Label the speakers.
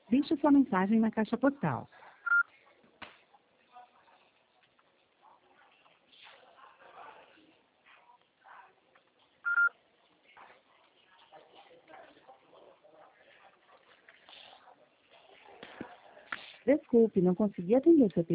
Speaker 1: Deixe sua mensagem na caixa postal. Desculpe, não consegui atender seu pedido.